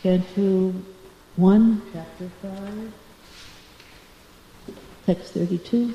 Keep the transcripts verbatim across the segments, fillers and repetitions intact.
Canto one, Chapter five, Text thirty-two.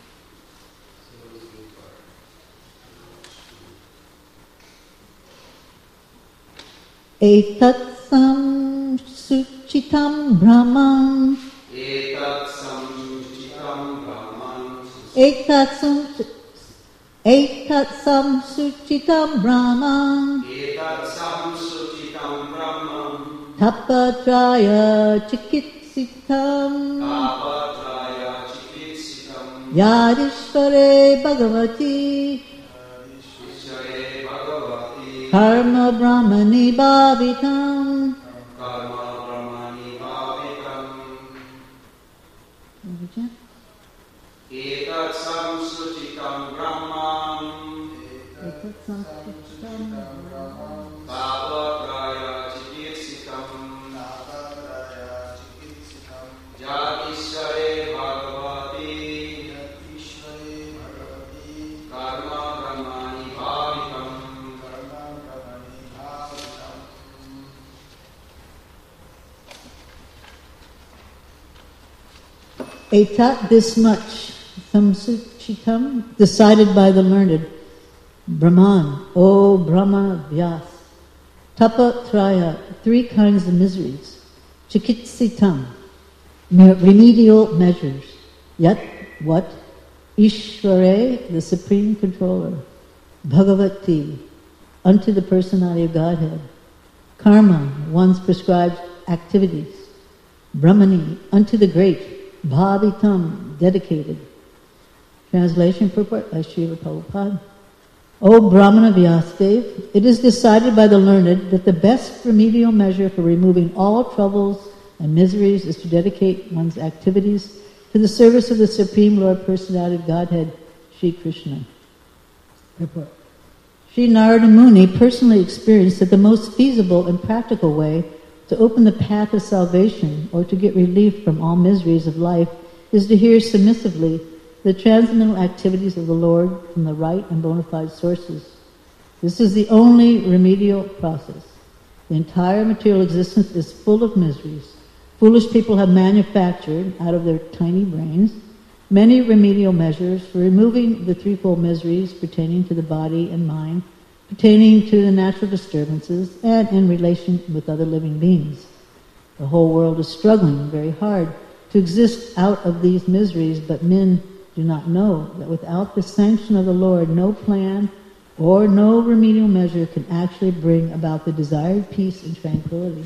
Etat sam suchitam brahman. Etat sam suchitam brahman. Etat sam Etat sam suchitam brahman. Etat sam suchitam brahman. Tapatraya chikitsitam. Tapatraya chikitsitam. Yadishvare bhagavati. Ishvare bhagavati. Karma brahmani bhavitam. Karma brahmani bhavitam. Etat sam suchitam brahman. Etat sam suchitam brahman. Tapatraya chikitsitam. Tapatraya chikitsitam. Yadishvare bhagavati. Yadishvare bhagavati. Karma brahmani bhavitam. Karma brahmani bhavitam. Etat, this much, samsuchitam, decided by the learned, Brahman, O Brahma Vyas, Tapa Traya, three kinds of miseries, Chikitsitam, remedial measures, Yat, what? Ishvare, the Supreme Controller, Bhagavati, unto the personality of Godhead, Karma, one's prescribed activities, Brahmani, unto the great, Bhavitam, dedicated. Translation purport by Srila Prabhupada. O Brahmana Vyasadeva, it is decided by the learned that the best remedial measure for removing all troubles and miseries is to dedicate one's activities to the service of the Supreme Lord Personality of Godhead, Sri Krishna. Purport. Sri Narada Muni personally experienced that the most feasible and practical way to open the path of salvation or to get relief from all miseries of life is to hear submissively the transcendental activities of the Lord from the right and bona fide sources. This is the only remedial process. The entire material existence is full of miseries. Foolish people have manufactured, out of their tiny brains, many remedial measures for removing the threefold miseries pertaining to the body and mind, pertaining to the natural disturbances, and in relation with other living beings. The whole world is struggling very hard to exist out of these miseries, but men do not know that without the sanction of the Lord, no plan or no remedial measure can actually bring about the desired peace and tranquility.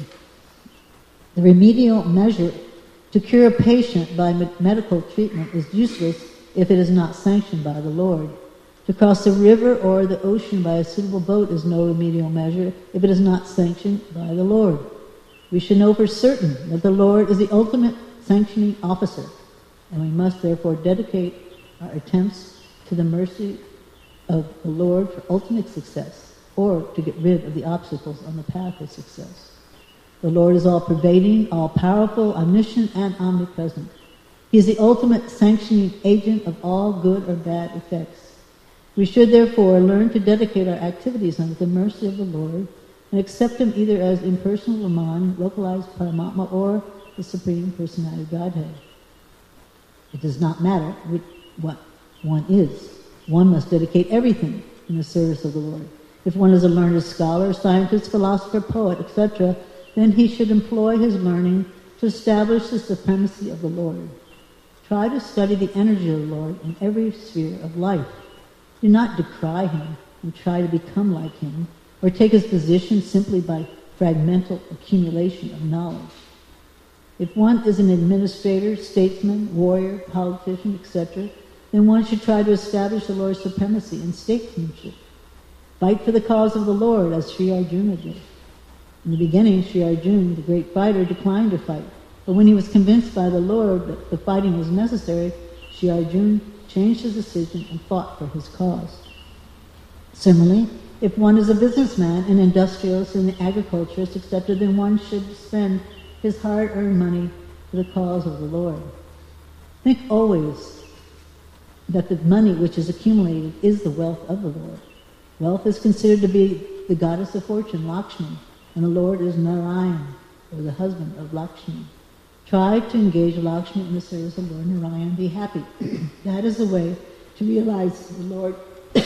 The remedial measure to cure a patient by medical treatment is useless if it is not sanctioned by the Lord. To cross a river or the ocean by a suitable boat is no remedial measure if it is not sanctioned by the Lord. We should know for certain that the Lord is the ultimate sanctioning officer, and we must therefore dedicate our attempts to the mercy of the Lord for ultimate success, or to get rid of the obstacles on the path of success. The Lord is all-pervading, all-powerful, omniscient, and omnipresent. He is the ultimate sanctioning agent of all good or bad effects. We should therefore learn to dedicate our activities under the mercy of the Lord and accept Him either as impersonal Brahman, localized Paramatma, or the Supreme Personality of Godhead. It does not matter which, what one is. One must dedicate everything in the service of the Lord. If one is a learned scholar, scientist, philosopher, poet, et cetera, then he should employ his learning to establish the supremacy of the Lord. Try to study the energy of the Lord in every sphere of life. Do not decry Him and try to become like Him, or take His position simply by fragmental accumulation of knowledge. If one is an administrator, statesman, warrior, politician, et cetera, then one should try to establish the Lord's supremacy in statesmanship. Fight for the cause of the Lord, as Sri Arjuna did. In the beginning, Sri Arjuna, the great fighter, declined to fight, but when he was convinced by the Lord that the fighting was necessary, Sri Arjuna changed his decision and fought for his cause. Similarly, if one is a businessman, an industrialist, an agriculturist, et cetera, then one should spend his hard-earned money for the cause of the Lord. Think always that the money which is accumulated is the wealth of the Lord. Wealth is considered to be the goddess of fortune, Lakshmi, and the Lord is Narayan, or the husband of Lakshmi. Try to engage Lakshmi in the service of Lord Narayan and be happy. That is the way to realize the Lord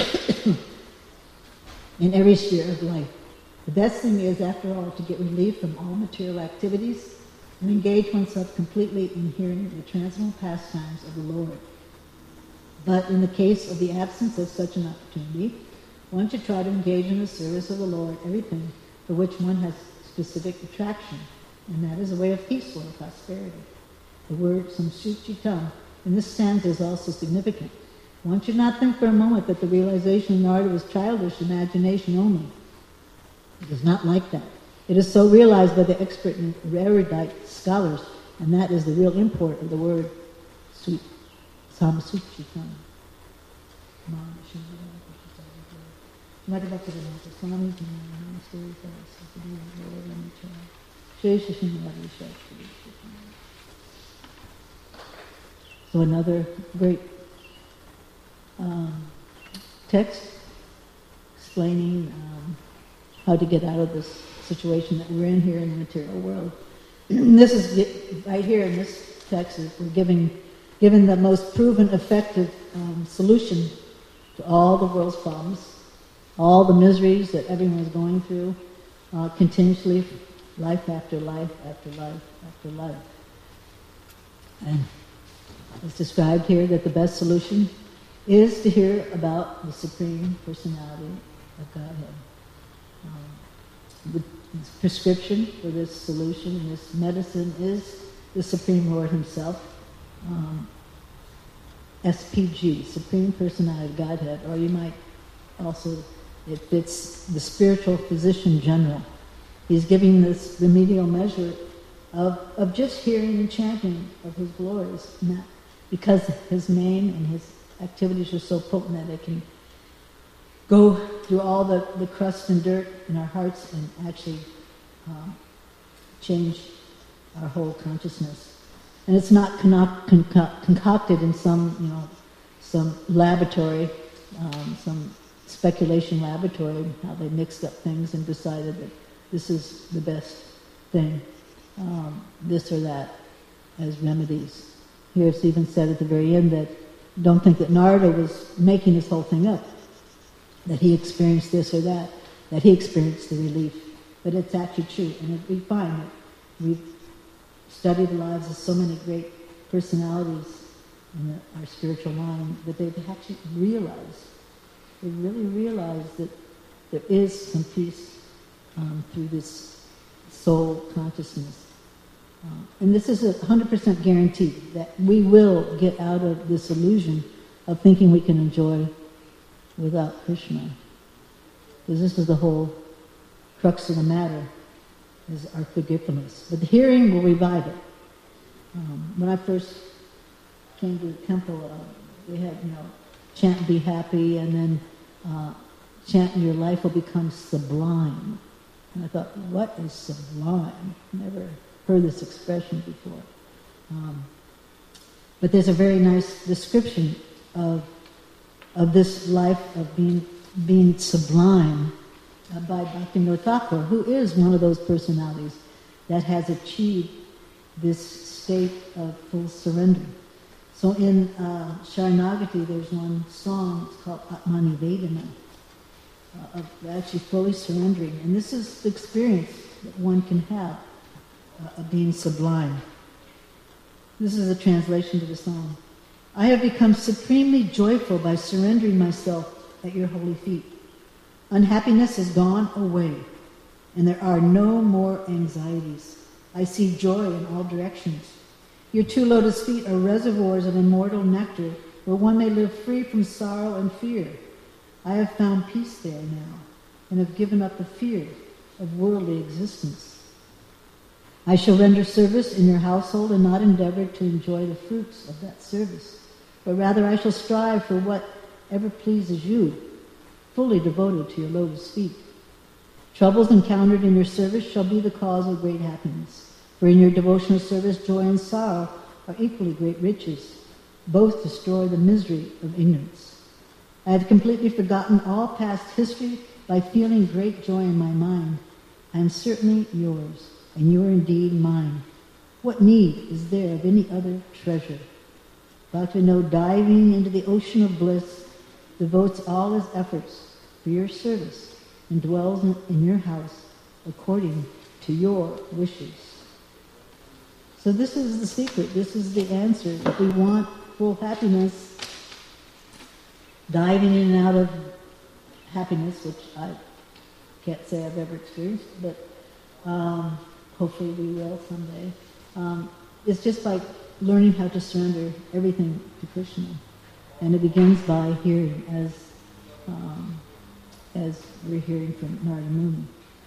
in every sphere of life. The best thing is, after all, to get relief from all material activities and engage oneself completely in hearing the transcendental pastimes of the Lord. But in the case of the absence of such an opportunity, one should try to engage in the service of the Lord, everything for which one has specific attraction, and that is a way of peaceful and prosperity. The word samsuchitam in this stanza is also significant. One should not think for a moment that the realization of Narada was childish imagination only. It is not like that. It is so realized by the expert and erudite scholars, and that is the real import of the word sweet. Samsuchitam. So another great um, text explaining um, how to get out of this situation that we're in here in the material world. This is right here in this text. Is we're giving given the most proven, effective um, solution to all the world's problems, all the miseries that everyone is going through, uh, continuously, life after life after life after life. And it's described here that the best solution is to hear about the Supreme Personality of Godhead. Um, the prescription for this solution, this medicine, is the Supreme Lord Himself. Um, S P G, Supreme Personality of Godhead, or you might also, it fits the Spiritual Physician General. He's giving this remedial measure of, of just hearing and chanting of His glories, not because His name and His activities are so potent that it can go through all the, the crust and dirt in our hearts and actually um, change our whole consciousness. And it's not concoct, concoct, concocted in some, you know, some laboratory, um, some speculation laboratory, how they mixed up things and decided that this is the best thing, um, this or that, as remedies. Here it's even said at the very end that don't think that Narada was making this whole thing up, that he experienced this or that, that he experienced the relief. But it's actually true, and it, we find that we've study the lives of so many great personalities in the, our spiritual mind, that they've actually realized, they really realized that there is some peace um, through this soul consciousness. Uh, and this is a one hundred percent guarantee that we will get out of this illusion of thinking we can enjoy without Krishna. Because this is the whole crux of the matter, is our forgetfulness. But the hearing will revive it. Um, when I first came to the temple, uh, we had, you know, chant be happy, and then uh, chant your life will become sublime. And I thought, what is sublime? Never heard this expression before. Um, but there's a very nice description of of this life of being being sublime Uh, by Bhaktivinoda Thakur, who is one of those personalities that has achieved this state of full surrender. So in uh, Sharanagati, there's one song, it's called Atmani Vedana, uh, of actually fully surrendering. And this is the experience that one can have uh, of being sublime. This is a translation to the song. I have become supremely joyful by surrendering myself at your holy feet. Unhappiness has gone away, and there are no more anxieties. I see joy in all directions. Your two lotus feet are reservoirs of immortal nectar, where one may live free from sorrow and fear. I have found peace there now, and have given up the fear of worldly existence. I shall render service in your household and not endeavor to enjoy the fruits of that service, but rather I shall strive for whatever pleases you, fully devoted to your lotus feet. Troubles encountered in your service shall be the cause of great happiness, for in your devotional service joy and sorrow are equally great riches. Both destroy the misery of ignorance. I have completely forgotten all past history by feeling great joy in my mind. I am certainly yours and you are indeed mine. What need is there of any other treasure? Bhaktivinoda, diving into the ocean of bliss, devotes all his efforts for your service and dwells in, in your house according to your wishes. So this is the secret. This is the answer. If we want full happiness, diving in and out of happiness, which I can't say I've ever experienced, but um, hopefully we will someday. Um, it's just by learning how to surrender everything to Krishna. And it begins by hearing, as um, as we're hearing from Narada Muni.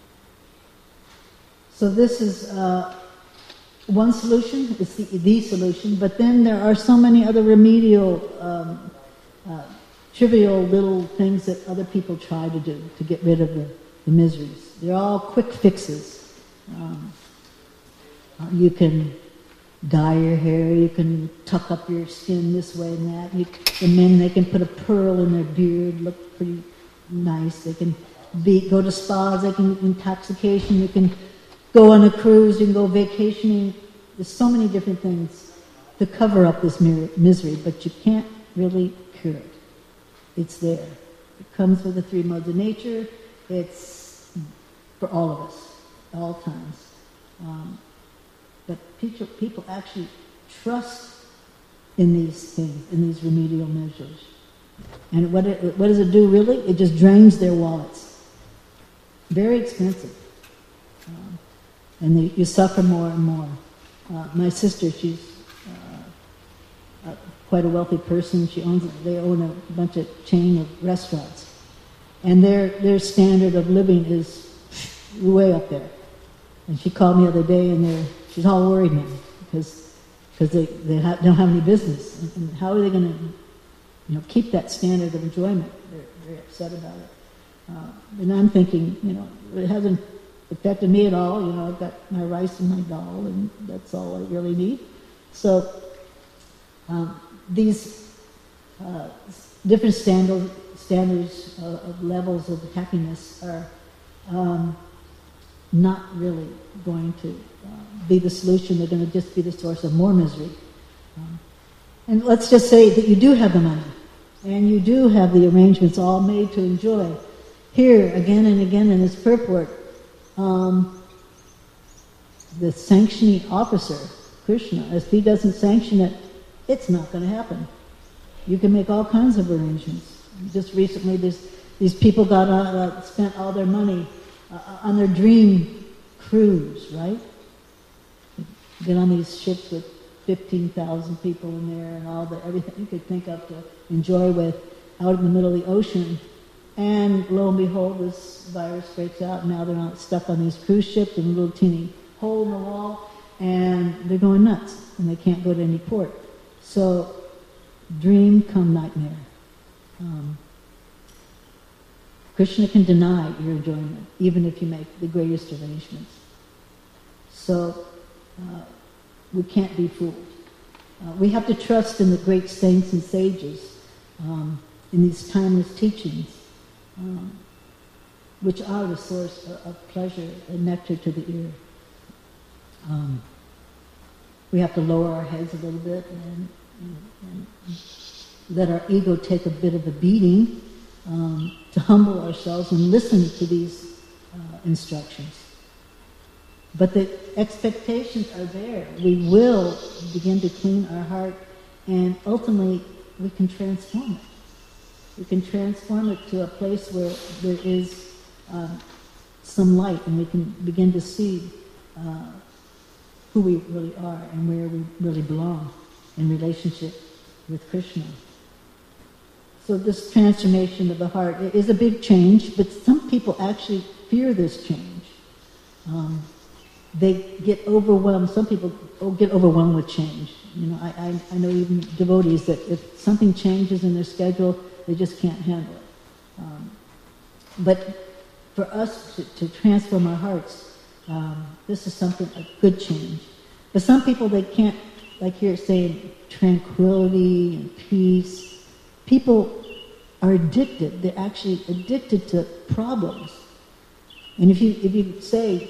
So this is uh, one solution, it's the, the solution, but then there are so many other remedial, um, uh, trivial little things that other people try to do to get rid of the, the miseries. They're all quick fixes. Um, uh, you can dye your hair, you can tuck up your skin this way and that. You, the men, they can put a pearl in their beard, look pretty nice. They can be, go to spas, they can intoxication, you can go on a cruise, you can go vacationing. There's so many different things to cover up this misery, but you can't really cure it. It's there. It comes with the three modes of nature. It's for all of us, all times. Um, but people, people actually trust in these things, in these remedial measures. And what, it, what does it do really? It just drains their wallets. Very expensive. Um, and they, you suffer more and more. Uh, my sister, she's uh, uh, quite a wealthy person. She owns, they own a bunch of chain of restaurants. And their, their standard of living is way up there. And she called me the other day, and they're, she's all worried now because because they, they ha- don't have any business. And, and how are they going to, you know, keep that standard of enjoyment? They're very upset about it. Uh, and I'm thinking, you know, it hasn't affected me at all. You know, I've got my rice and my dal, and that's all I really need. So um, these uh, different standard, standards uh, of levels of happiness are um, not really going to uh, be the solution. They're going to just be the source of more misery. Um, and let's just say that you do have the money, and you do have the arrangements all made to enjoy. Here, again and again in this purport, um, the sanctioning officer, Krishna, if he doesn't sanction it, it's not going to happen. You can make all kinds of arrangements. Just recently, this, these people got uh, spent all their money uh, on their dream cruise, right? Get on these ships with fifteen thousand people in there and all the everything you could think of to enjoy with out in the middle of the ocean. And lo and behold, this virus breaks out. Now they're not stuck on these cruise ships in a little teeny hole in the wall, and they're going nuts, and they can't go to any port. So, dream come nightmare. Um, Krishna can deny your enjoyment, even if you make the greatest arrangements. So, uh, we can't be fooled. Uh, we have to trust in the great saints and sages, um, in these timeless teachings, um, which are the source of, of pleasure and nectar to the ear. Um, we have to lower our heads a little bit and, and, and let our ego take a bit of a beating, um, to humble ourselves and listen to these uh, instructions. But the expectations are there. We will begin to clean our heart, and ultimately we can transform it. We can transform it to a place where there is uh, some light, and we can begin to see uh, who we really are and where we really belong in relationship with Krishna. So this transformation of the heart is a big change, but some people actually fear this change. Um, they get overwhelmed. Some people get overwhelmed with change. You know, I, I, I know even devotees that if something changes in their schedule, they just can't handle it. Um, but for us to, to transform our hearts, um, this is something, a good change. But some people, they can't, like here it's saying, tranquility and peace. People are addicted. They're actually addicted to problems. And if you if you say,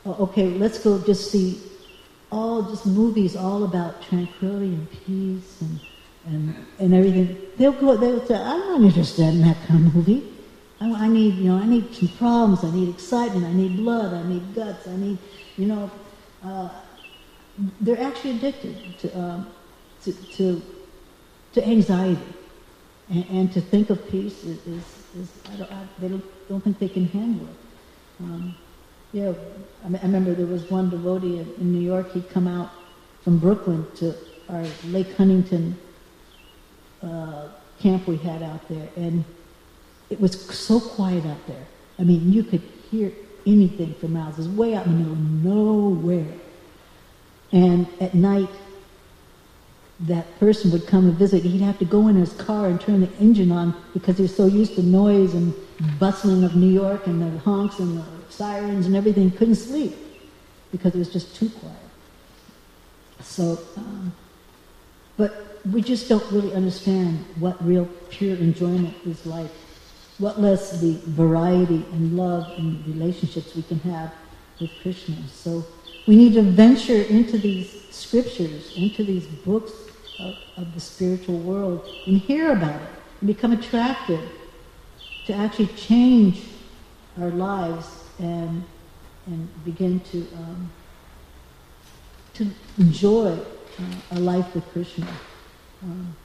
oh, okay, let's go just see all just movies all about tranquility and peace and and and everything. They'll go. They'll say, I'm not interested in that kind of movie. I, I need, you know, I need some problems. I need excitement. I need blood. I need guts. I need, you know. Uh, they're actually addicted to um, to, to to anxiety, and, and to think of peace is, is, is I don't, I, they don't, don't think they can handle it. Um, yeah, I, mean, I remember there was one devotee in, in New York. He'd come out from Brooklyn to our Lake Huntington uh, camp we had out there, and it was so quiet out there. I mean, you could hear anything for miles. It was way out in the middle of nowhere. And at night, that person would come and visit. He'd have to go in his car and turn the engine on because he was so used to noise and bustling of New York and the honks and the sirens and everything. He couldn't sleep because it was just too quiet. So, um, but we just don't really understand what real pure enjoyment is like. What less the variety and love and relationships we can have with Krishna. So we need to venture into these scriptures, into these books of, of the spiritual world, and hear about it, and become attracted to actually change our lives and and begin to um, to enjoy uh, a life with Krishna. Um,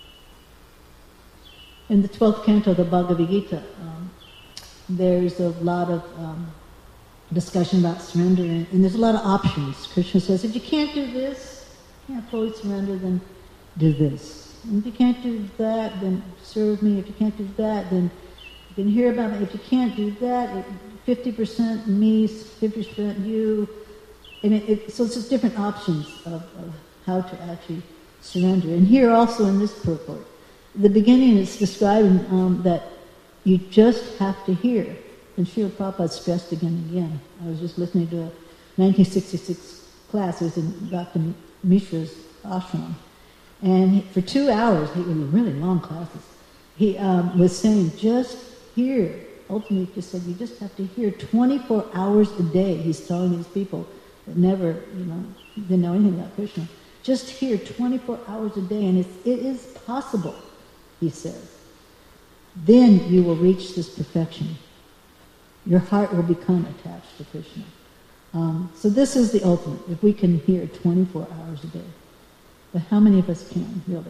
in the twelfth canto of the Bhagavad Gita, um, there's a lot of um, discussion about surrender, and, and there's a lot of options. Krishna says, if you can't do this, can't fully surrender, then do this. And if you can't do that, then serve me. If you can't do that, then you can hear about me. If you can't do that, fifty percent me, fifty percent you. And it, it, so it's just different options of, of how to actually surrender. And here also in this purport, the beginning is describing um, that you just have to hear. And Srila Prabhupada stressed again and again. I was just listening to a nineteen sixty-six class. It was in Doctor Mishra's ashram. And he, for two hours, it was really long classes, he um, was saying, just hear. Ultimately, he just said, you just have to hear twenty-four hours a day. He's telling these people that never, you know, didn't know anything about Krishna. Just hear twenty-four hours a day, and it's, it is possible, he says. Then you will reach this perfection. Your heart will become attached to Krishna. Um, so this is the ultimate, if we can hear twenty-four hours a day. But how many of us can, really?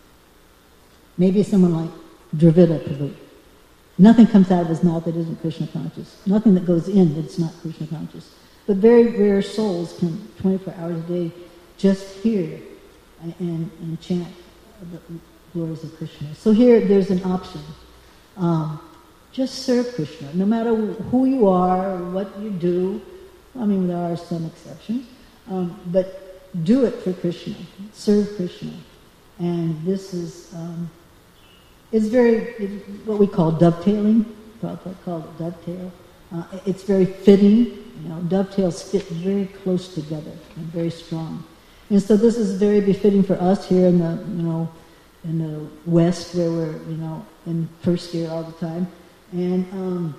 Maybe someone like Dravida Prabhu. Nothing comes out of his mouth that isn't Krishna conscious. Nothing that goes in that's not Krishna conscious. But very rare souls can, twenty-four hours a day, just hear and, and, and chant the glories of Krishna. So here, there's an option. Um, just serve Krishna. No matter who you are, what you do. I mean, there are some exceptions. Um, but do it for Krishna. Serve Krishna. And this is... Um, It's very, it's what we call dovetailing. Prabhupada called it dovetail. Uh, it's very fitting. You know, dovetails fit very close together and very strong. And so this is very befitting for us here in the, you know, in the West, where we're, you know, in first year all the time, and um,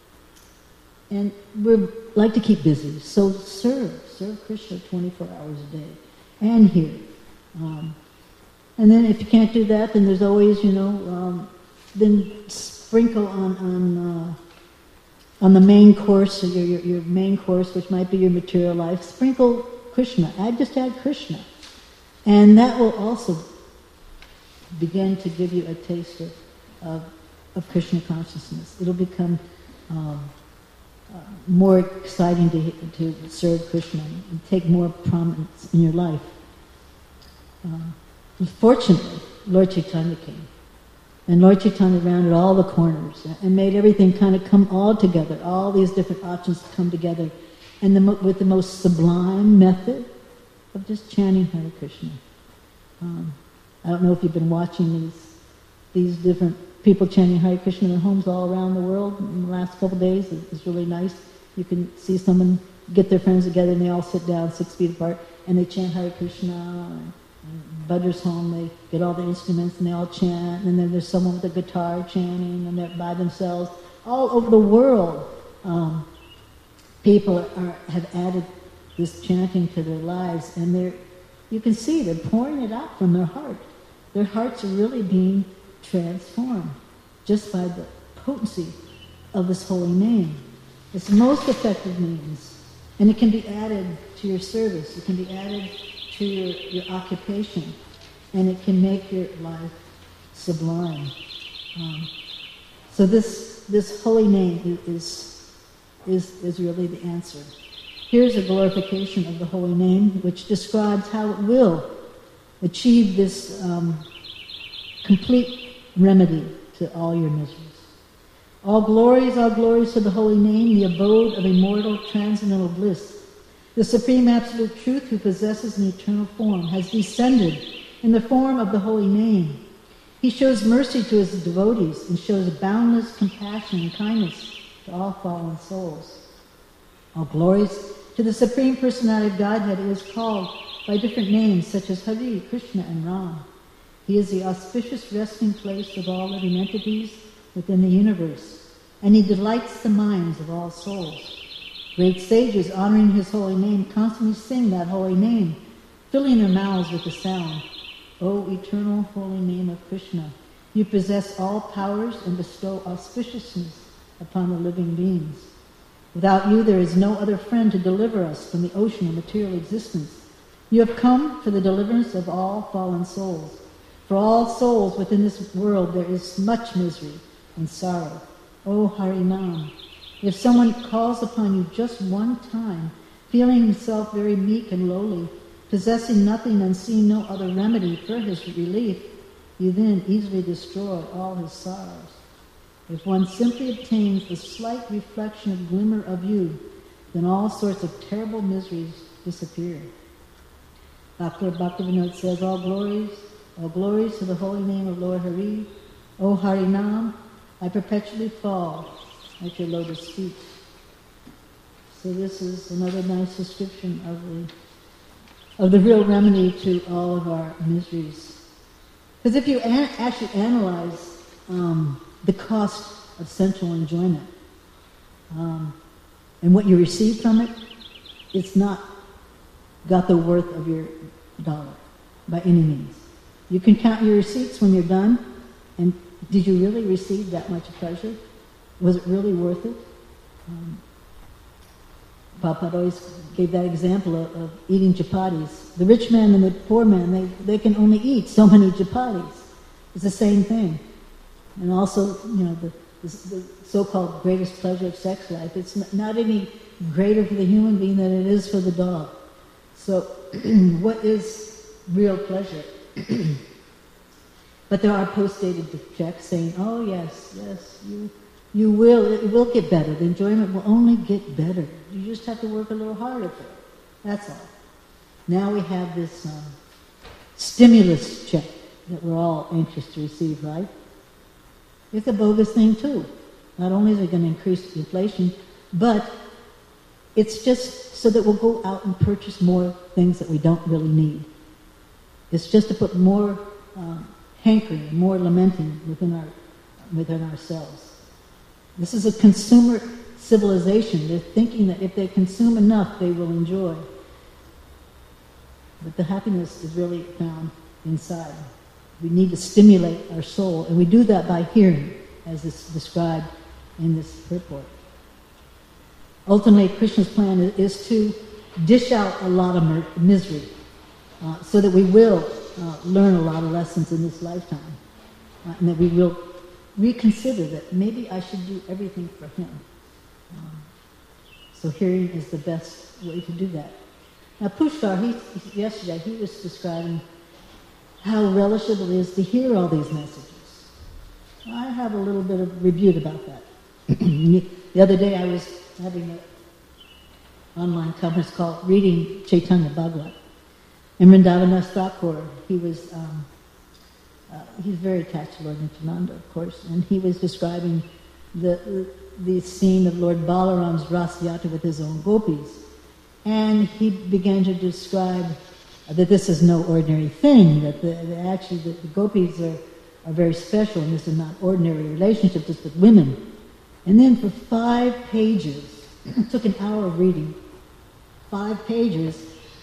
and we like to keep busy. So serve, serve Krishna twenty-four hours a day, and here. Um, And then if you can't do that, then there's always, you know, um, then sprinkle on on uh, on the main course, or your, your your main course, which might be your material life. Sprinkle Krishna. Add just add Krishna, and that will also begin to give you a taste of of, of Krishna consciousness. It'll become um, uh, more exciting to to serve Krishna and take more prominence in your life. Uh, Fortunately, Lord Chaitanya came. And Lord Chaitanya rounded all the corners and made everything kind of come all together, all these different options come together, and the, with the most sublime method of just chanting Hare Krishna. Um, I don't know if you've been watching these these different people chanting Hare Krishna in their homes all around the world in the last couple of days. It's really nice. You can see someone get their friends together and they all sit down six feet apart and they chant Hare Krishna. And, Butler's home, they get all the instruments and they all chant, and then there's someone with a guitar chanting, and they're by themselves. All over the world, um, people are, have added this chanting to their lives, and they're, you can see they're pouring it out from their heart. Their hearts are really being transformed just by the potency of this holy name. It's the most effective means, and it can be added to your service. It can be added to your, your occupation, and it can make your life sublime. Um, so this this holy name is, is, is really the answer. Here's a glorification of the holy name, which describes how it will achieve this um, complete remedy to all your miseries. All glories, all glories to the holy name, the abode of immortal transcendental bliss. The supreme absolute truth who possesses an eternal form has descended in the form of the holy name. He shows mercy to his devotees and shows boundless compassion and kindness to all fallen souls. All glories to the Supreme Personality of Godhead, who is called by different names such as Hari, Krishna, and Ram. He is the auspicious resting place of all living entities within the universe, and he delights the minds of all souls. Great sages honoring his holy name constantly sing that holy name, filling their mouths with the sound. O eternal holy name of Krishna, you possess all powers and bestow auspiciousness upon the living beings. Without you, there is no other friend to deliver us from the ocean of material existence. You have come for the deliverance of all fallen souls. For all souls within this world, there is much misery and sorrow. O Harinam, if someone calls upon you just one time, feeling himself very meek and lowly, possessing nothing and seeing no other remedy for his relief, you then easily destroy all his sorrows. If one simply obtains the slight reflection of glimmer of you, then all sorts of terrible miseries disappear. Doctor Bhaktivinoda says, all glories, all glories to the holy name of Lord Hari. O Harinam, I perpetually fall at your lotus feet. So this is another nice description of the of the real remedy to all of our miseries. Because if you an- actually analyze um, the cost of sensual enjoyment um, and what you receive from it, it's not got the worth of your dollar by any means. You can count your receipts when you're done, and did you really receive that much pleasure? Was it really worth it? Um, Prabhupada always gave that example of, of eating chapatis. The rich man and the poor man, they, they can only eat so many chapatis. It's the same thing. And also, you know, the, the, the so-called greatest pleasure of sex life, it's not, not any greater for the human being than it is for the dog. So, what is real pleasure? But there are post-dated checks saying, oh yes, yes, you... You will, it will get better. The enjoyment will only get better. You just have to work a little harder for it. That's all. Now we have this um, stimulus check that we're all anxious to receive, right? It's a bogus thing too. Not only is it going to increase inflation, but it's just so that we'll go out and purchase more things that we don't really need. It's just to put more um, hankering, more lamenting within our within ourselves. This is a consumer civilization. They're thinking that if they consume enough, they will enjoy. But the happiness is really found inside. We need to stimulate our soul, and we do that by hearing, as is described in this purport. Ultimately, Krishna's plan is to dish out a lot of misery, uh, so that we will uh, learn a lot of lessons in this lifetime, uh, and that we will reconsider that maybe I should do everything for him. Um, so hearing is the best way to do that. Now Pushkar, he, yesterday, he was describing how relishable it is to hear all these messages. I have a little bit of rebuke about that. The other day I was having an online conference called Reading Chaitanya Bhagavat. And Vrindavandas Thakur, he was... Um, Uh, he's very attached to Lord Nityananda, of course, and he was describing the, the the scene of Lord Balaram's Ras Yatra with his own gopis. And he began to describe that this is no ordinary thing, that the, the actually the, the gopis are, are very special, and this is not ordinary relationship just with women. And then for five pages, It took an hour of reading. Five pages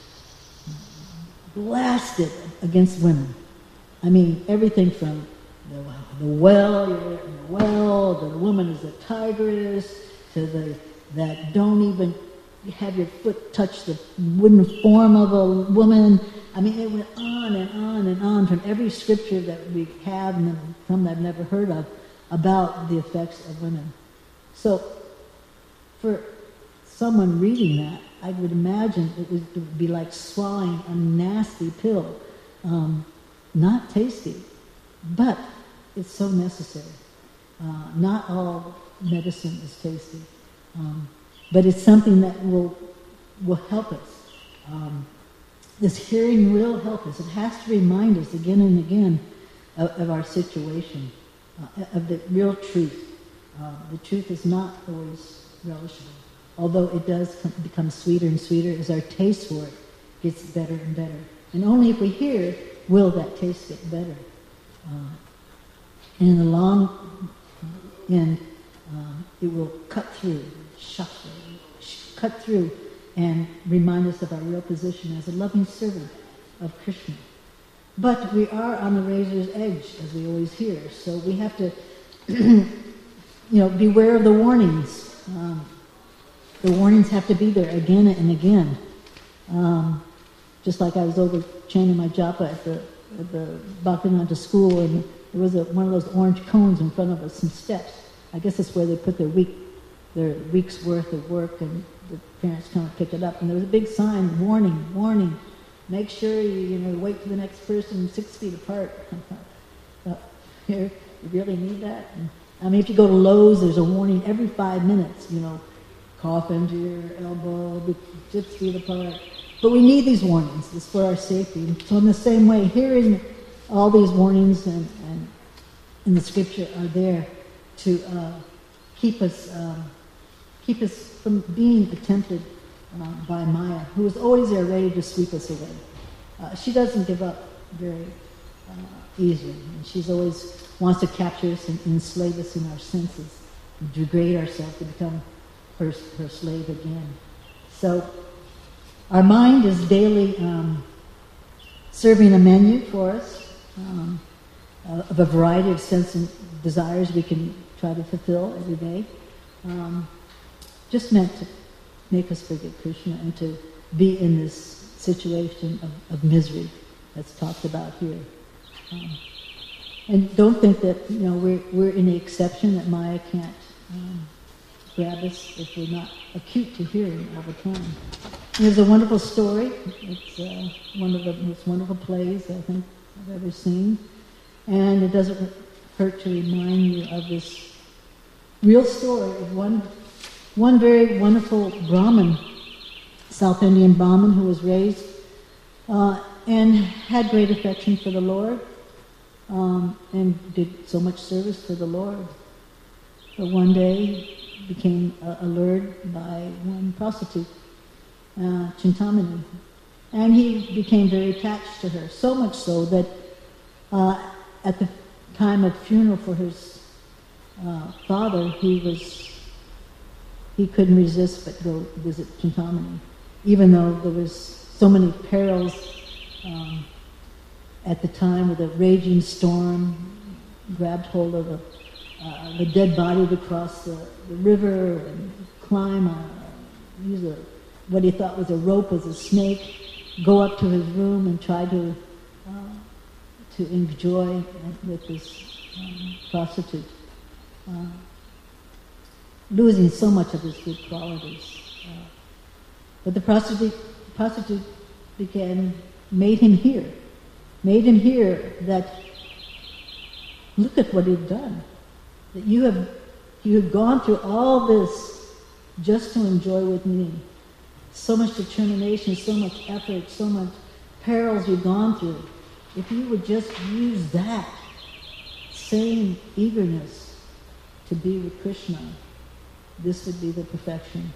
blasted against women. I mean, everything from the, the well, you're in the well, the woman is a tigress, to the that don't even have your foot touch the wooden form of a woman. I mean, it went on and on and on from every scripture that we have and some that I've never heard of about the effects of women. So, for someone reading that, I would imagine it would, it would be like swallowing a nasty pill. Um, not tasty, but it's so necessary. Uh, not all medicine is tasty, um, but it's something that will will help us. Um, this hearing will help us. It has to remind us again and again of, of our situation, uh, of the real truth. Uh, the truth is not always relishable, although it does come, become sweeter and sweeter as our taste for it gets better and better. And only if we hear will that taste get better. Uh, and in the long end, um, it will cut through, shuffle, cut through, and remind us of our real position as a loving servant of Krishna. But we are on the razor's edge, as we always hear, so we have to, you know, beware of the warnings. Um, the warnings have to be there again and again. Um, just like I was over chanting my japa at the at the Bhaktivedanta school, and there was a, one of those orange cones in front of us, some steps. I guess that's where they put their week, their week's worth of work, and the parents come and pick it up. And there was a big sign, warning, warning. Make sure you, you know, wait for the next person six feet apart. uh, here, you really need that? And, I mean, if you go to Lowe's, there's a warning every five minutes, you know, cough into your elbow, be six feet apart. But we need these warnings. It's for our safety. And so in the same way, hearing all these warnings and, and in the scripture are there to uh, keep us um, keep us from being tempted uh, by Maya, who is always there ready to sweep us away. Uh, she doesn't give up very uh, easily. And she's always wants to capture us and enslave us in our senses, and degrade ourselves to become her, her slave again. So our mind is daily um, serving a menu for us um, uh, of a variety of sense and desires we can try to fulfill every day. Um, just meant to make us forget Krishna and to be in this situation of, of misery that's talked about here. Um, and don't think that, you know, we're we're in the exception that Maya can't um, grab us if we're not acute to hearing all the time. There's a wonderful story. It's uh, one of the most wonderful plays I think I've ever seen. And it doesn't hurt to remind you of this real story of one one very wonderful Brahmin, South Indian Brahmin, who was raised uh, and had great affection for the Lord um, and did so much service for the Lord. But one day became uh, allured by one prostitute, Uh, Chintamani, and he became very attached to her, so much so that uh, at the time of funeral for his uh, father, he was he couldn't resist but go visit Chintamani, even though there was so many perils um, at the time with a raging storm, grabbed hold of a, uh, the dead body to cross the, the river and climb a, use a what he thought was a rope was a snake, go up to his room and try to uh, to enjoy with this um, prostitute, uh, losing so much of his good qualities. Uh, but the prostitute, prostitute began, made him hear, made him hear that, look at what he'd done, that you have you have gone through all this just to enjoy with me. So much determination, so much effort, so much perils you've gone through. If you would just use that same eagerness to be with Krishna, this would be the perfection.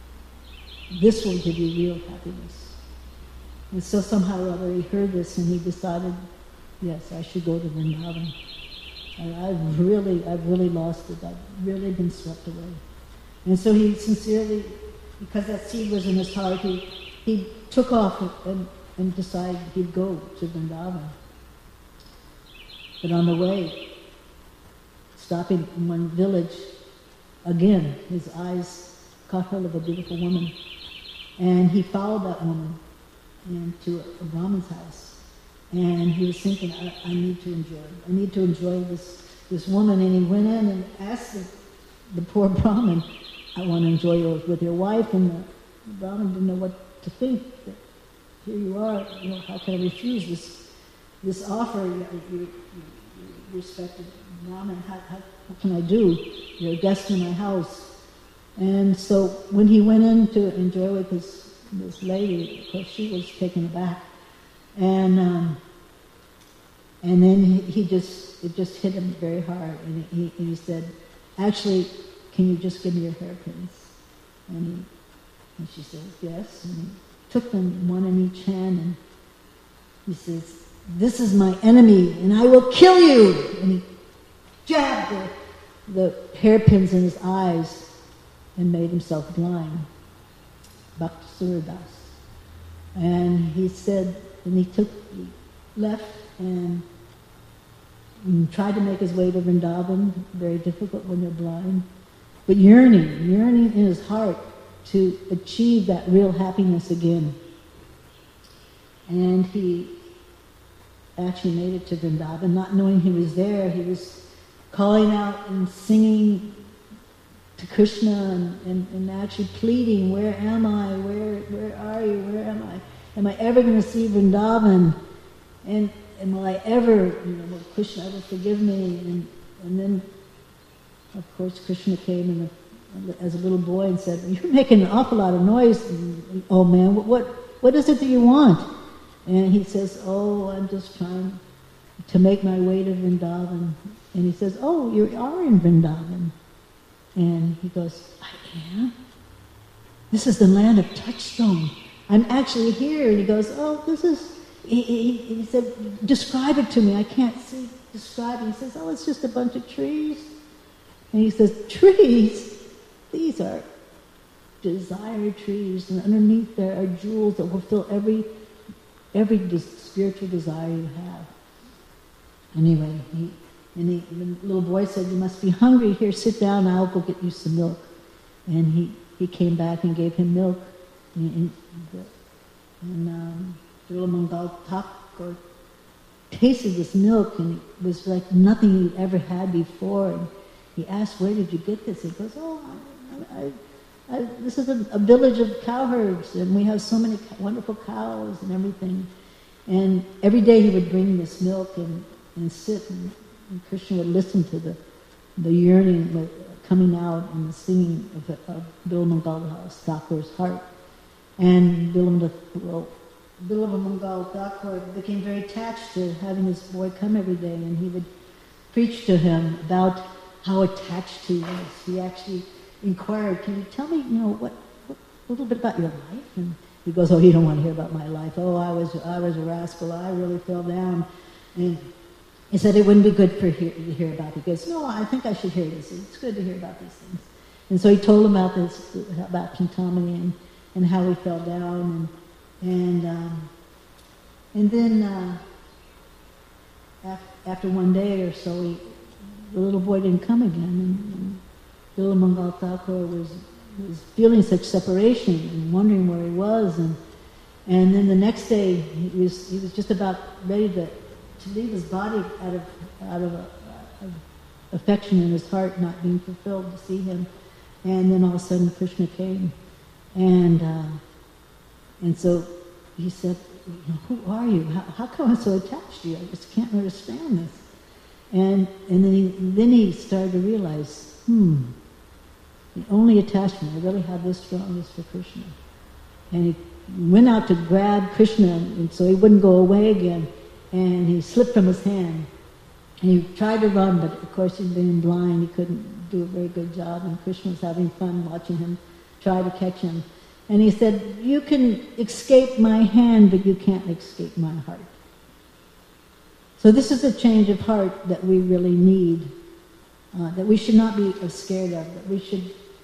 This will give you real happiness. And so somehow or other he heard this and he decided, yes, I should go to Vrindavan. And I've really, I've really lost it. I've really been swept away. And so he sincerely, because that seed was in his heart, he, he took off and, and decided he'd go to Vrindavan. But on the way, stopping in one village, again, his eyes caught hold of a beautiful woman. And he followed that woman into a Brahmin's house. And he was thinking, I, I need to enjoy, I need to enjoy this, this woman. And he went in and asked the, the poor Brahmin, I want to enjoy you with your wife. And the, the Brahmin didn't know what to think. That here you are, you know, how can I refuse this this offer? You, you, you, you respected Brahmin, how, how, what can I do? You're a guest in my house. And so when he went in to enjoy with this, this lady, of course she was taken aback. And um, and then he, he just, it just hit him very hard. And he, he said, actually, can you just give me your hairpins? And, he, and she says, yes. And he took them one in each hand and he says, this is my enemy and I will kill you. And he jabbed the, the hairpins in his eyes and made himself blind. Bhakti Suradas. And he said, and he took, he left and, and tried to make his way to Vrindavan, very difficult when you're blind, but yearning, yearning in his heart to achieve that real happiness again. And he actually made it to Vrindavan, not knowing he was there. He was calling out and singing to Krishna and, and, and actually pleading, where am I? Where where are you? Where am I? Am I ever going to see Vrindavan? And, and will I ever, you know, will Krishna ever forgive me? And, and then, of course, Krishna came in the, as a little boy and said, you're making an awful lot of noise, oh man, what, what what is it that you want? And he says, oh, I'm just trying to make my way to Vrindavan. And he says, oh, you are in Vrindavan. And he goes, I am? This is the land of touchstone. I'm actually here. And he goes, oh, this is, he, he, he said, describe it to me. I can't see, describe it. He says, oh, it's just a bunch of trees. And he says, trees? These are desire trees. And underneath there are jewels that will fill every, every des- spiritual desire you have. Anyway, he, and he, the little boy said, you must be hungry. Here, sit down. I'll go get you some milk. And he, he came back and gave him milk. And, and, and um, Dhruva Mangal Thakur tasted this milk, and it was like nothing he'd ever had before. And he asked, where did you get this? He goes, oh, I, I, I, this is a, a village of cowherds, and we have so many wonderful cows and everything. And every day he would bring this milk and, and sit, and, and Krishna would listen to the, the yearning coming out and the singing of, of Dhruva Mangal Thakur's heart. And Dhruva Mangal Thakur became very attached to having this boy come every day, and he would preach to him about how attached he was. He actually inquired, can you tell me, you know, what, what a little bit about your life? And he goes, oh, you don't want to hear about my life. Oh, I was I was a rascal. I really fell down. And he said it wouldn't be good for hear, to hear about. He goes, no, I think I should hear this. It's good to hear about these things. And so he told him about this, about Chintamani and, and how he fell down. And and um, and then uh, after, after one day or so, he, the little boy didn't come again. And, and Dhruva Mangal Thakur was was feeling such separation and wondering where he was. And and then the next day, he was he was just about ready to. to leave his body out of out of, a, of affection in his heart not being fulfilled to see him, and then all of a sudden Krishna came, and uh, and so he said, "Who are you? How, how come I'm so attached to you? I just can't understand this." And and then he then he started to realize, hmm, the only attachment I really have this strong is for Krishna, and he went out to grab Krishna, and so he wouldn't go away again. And he slipped from his hand. And he tried to run, but of course he'd been blind. He couldn't do a very good job. And Krishna was having fun watching him try to catch him. And he said, you can escape my hand, but you can't escape my heart. So this is a change of heart that we really need, uh, that we should not be scared of, that we should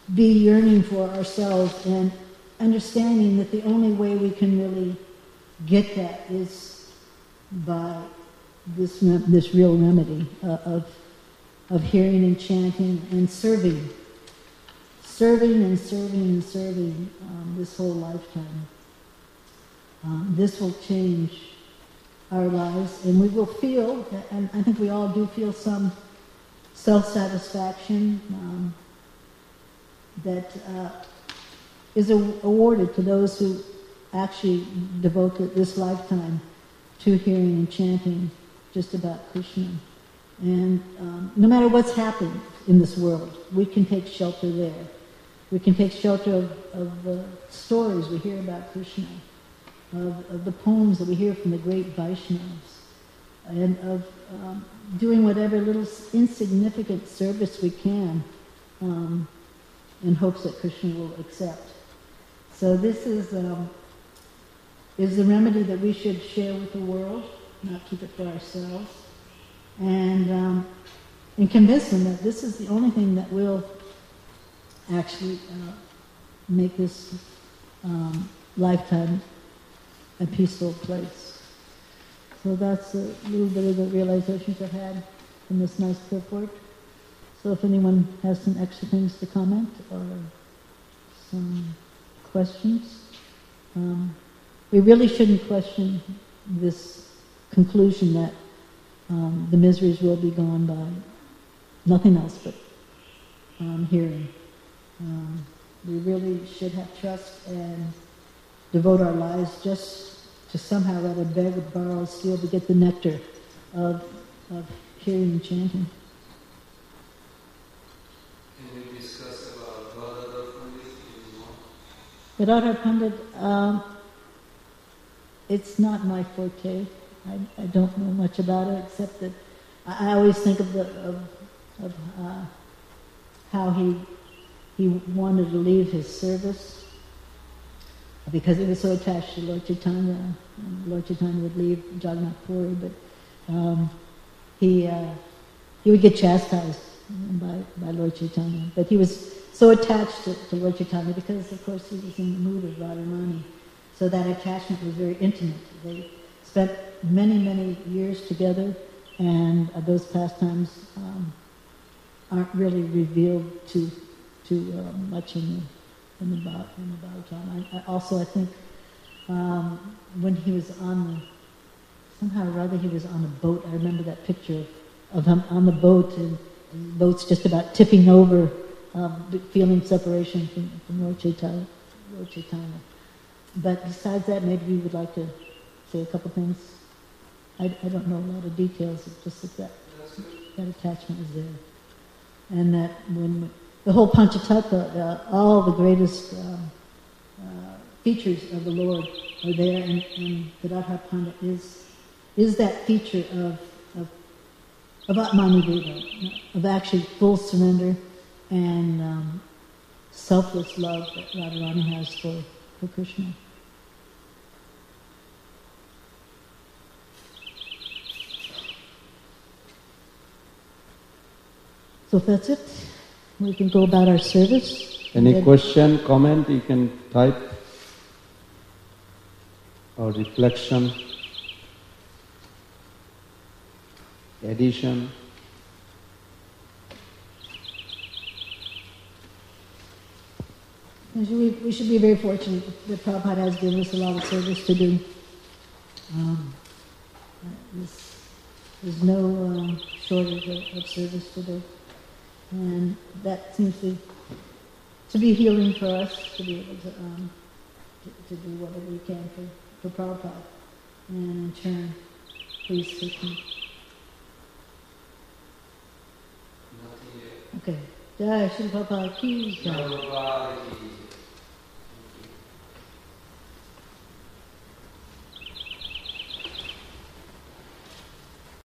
be yearning for ourselves and understanding that the only way we can really get that is by this this real remedy uh, of of hearing and chanting and serving, serving and serving and serving um, this whole lifetime. Um, this will change our lives, and we will feel, and I think we all do feel some self-satisfaction um, that uh, is awarded to those who actually devote this lifetime to hearing and chanting just about Krishna. And um, no matter what's happened in this world, we can take shelter there. We can take shelter of, of the stories we hear about Krishna, of, of the poems that we hear from the great Vaishnavas, and of um, doing whatever little insignificant service we can um, in hopes that Krishna will accept. So this is um, is the remedy that we should share with the world, not keep it for ourselves, and um, and convince them that this is the only thing that will actually uh, make this um, lifetime a peaceful place. So that's a little bit of the realizations I had from this nice purport. So if anyone has some extra things to comment or some questions, um, we really shouldn't question this conclusion that um, the miseries will be gone by nothing else but um, hearing. Um, we really should have trust and devote our lives just to somehow rather beg or borrow, steal to get the nectar of, of hearing and chanting. Can you discuss about Gadadhar Pandit anymore? Gadadhar Pandit, um, it's not my forte. I, I don't know much about it except that I, I always think of the of, of uh, how he he wanted to leave his service because he was so attached to Lord Chaitanya. And Lord Chaitanya would leave Jagannath Puri, but um, he uh, he would get chastised by by Lord Chaitanya. But he was so attached to, to Lord Chaitanya because, of course, he was in the mood of Radharani. So that attachment was very intimate. They spent many, many years together, and uh, those pastimes um, aren't really revealed to to uh, much in the in the Bhagavatam. In the Bhagavatam. I, I also, I think, um, when he was on the somehow or other he was on a boat. I remember that picture of him on the boat, and, and the boat's just about tipping over, um, feeling separation from, from Lord Chaitanya. Lord Chaitanya. But besides that, maybe you would like to say a couple things. I, I don't know a lot of details. It's just that that, that attachment is there, and that when the whole Panchatattva, uh, all the greatest uh, uh, features of the Lord are there, and, and Gadadhar Pandit is is that feature of of of Atmaniveda, of actually full surrender and um, selfless love that Radharani has for. for Krishna. So if that's it, we can go about our service. Any then, question, comment, you can type, or reflection, addition. We, we should be very fortunate that Prabhupada has given us a lot of service to do. Um, there's, there's no uh, shortage of, of service to do. And that seems to, to be healing for us, to be able to, um, to, to do whatever we can for, for Prabhupada. And in turn, please Krishna. Nothing yet. Okay. Jai Shri Prabhupada ki jai. Prabhupada